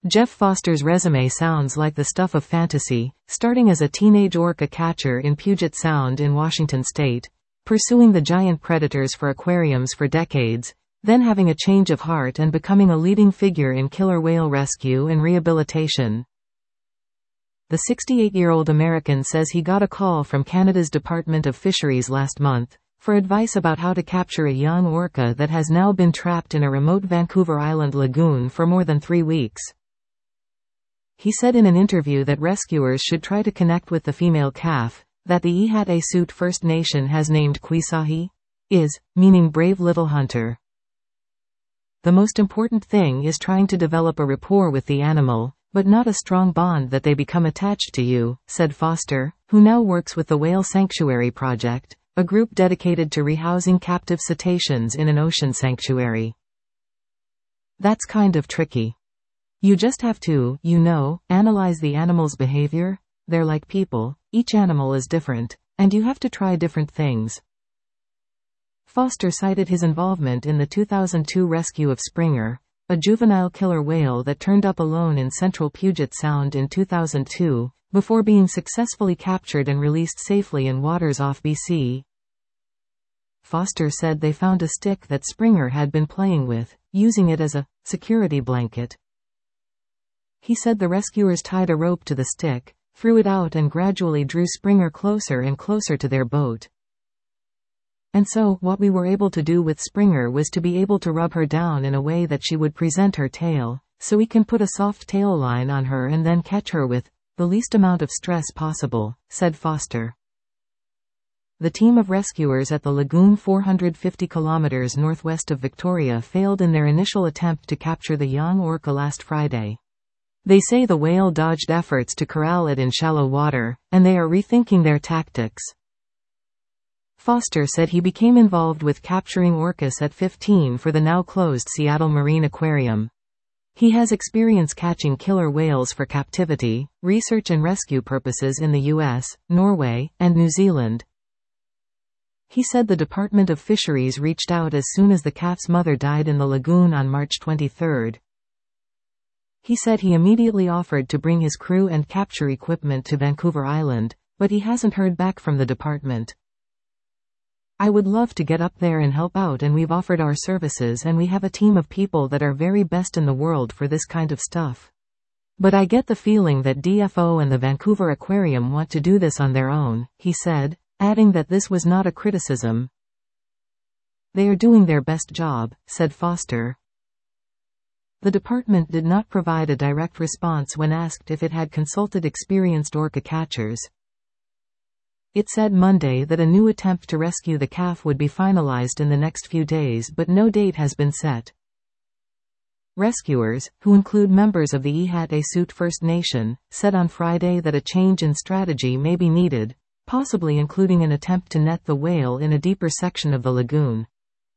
Jeff Foster's resume sounds like the stuff of fantasy, starting as a teenage orca catcher in Puget Sound in Washington state, pursuing the giant predators for aquariums for decades, then having a change of heart and becoming a leading figure in killer whale rescue and rehabilitation. The 68-year-old American says he got a call from Canada's Department of Fisheries last month for advice about how to capture a young orca that has now been trapped in a remote Vancouver Island lagoon for more than 3 weeks. He said in an interview that rescuers should try to connect with the female calf, that the Ihat-Asut First Nation has named Quisahi, meaning brave little hunter. The most important thing is trying to develop a rapport with the animal, but not a strong bond that they become attached to you, said Foster, who now works with the Whale Sanctuary Project, a group dedicated to rehousing captive cetaceans in an ocean sanctuary. That's kind of tricky. You just have to, analyze the animal's behavior. They're like people, each animal is different, and you have to try different things. Foster cited his involvement in the 2002 rescue of Springer, a juvenile killer whale that turned up alone in central Puget Sound in 2002, before being successfully captured and released safely in waters off BC. Foster said they found a stick that Springer had been playing with, using it as a security blanket. He said the rescuers tied a rope to the stick, threw it out and gradually drew Springer closer and closer to their boat. And so, what we were able to do with Springer was to be able to rub her down in a way that she would present her tail, so we can put a soft tail line on her and then catch her with the least amount of stress possible, said Foster. The team of rescuers at the lagoon 450 kilometers northwest of Victoria failed in their initial attempt to capture the young orca last Friday. They say the whale dodged efforts to corral it in shallow water, and they are rethinking their tactics. Foster said he became involved with capturing orcas at 15 for the now-closed Seattle Marine Aquarium. He has experience catching killer whales for captivity, research and rescue purposes in the US, Norway, and New Zealand. He said the Department of Fisheries reached out as soon as the calf's mother died in the lagoon on March 23. He said he immediately offered to bring his crew and capture equipment to Vancouver Island, but he hasn't heard back from the department. I would love to get up there and help out, and we've offered our services, and we have a team of people that are very best in the world for this kind of stuff. But I get the feeling that DFO and the Vancouver Aquarium want to do this on their own, he said, adding that this was not a criticism. They are doing their best job, said Foster. The department did not provide a direct response when asked if it had consulted experienced orca catchers. It said Monday that a new attempt to rescue the calf would be finalized in the next few days, but no date has been set. Rescuers, who include members of the Ihat-Asut First Nation, said on Friday that a change in strategy may be needed, possibly including an attempt to net the whale in a deeper section of the lagoon.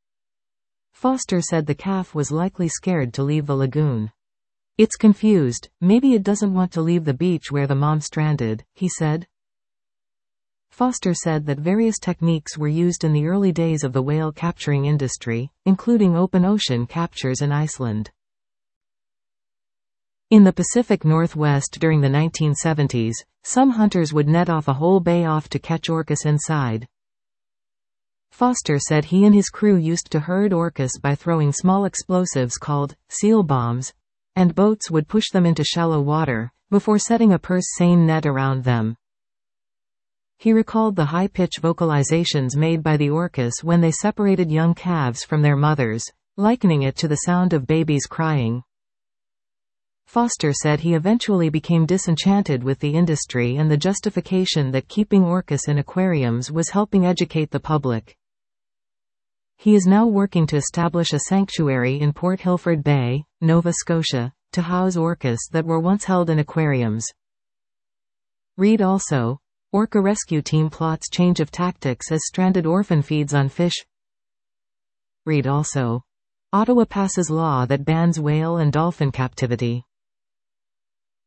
Foster said the calf was likely scared to leave the lagoon. It's confused, maybe it doesn't want to leave the beach where the mom stranded, he said. Foster said that various techniques were used in the early days of the whale capturing industry, including open ocean captures in Iceland. In the Pacific Northwest during the 1970s, some hunters would net off a whole bay off to catch orcas inside. Foster said he and his crew used to herd orcas by throwing small explosives called seal bombs, and boats would push them into shallow water, before setting a purse-seine net around them. He recalled the high-pitch vocalizations made by the orcas when they separated young calves from their mothers, likening it to the sound of babies crying. Foster said he eventually became disenchanted with the industry and the justification that keeping orcas in aquariums was helping educate the public. He is now working to establish a sanctuary in Port Hilford Bay, Nova Scotia, to house orcas that were once held in aquariums. Read also, Orca rescue team plots change of tactics as stranded orphan feeds on fish. Read also, Ottawa passes law that bans whale and dolphin captivity.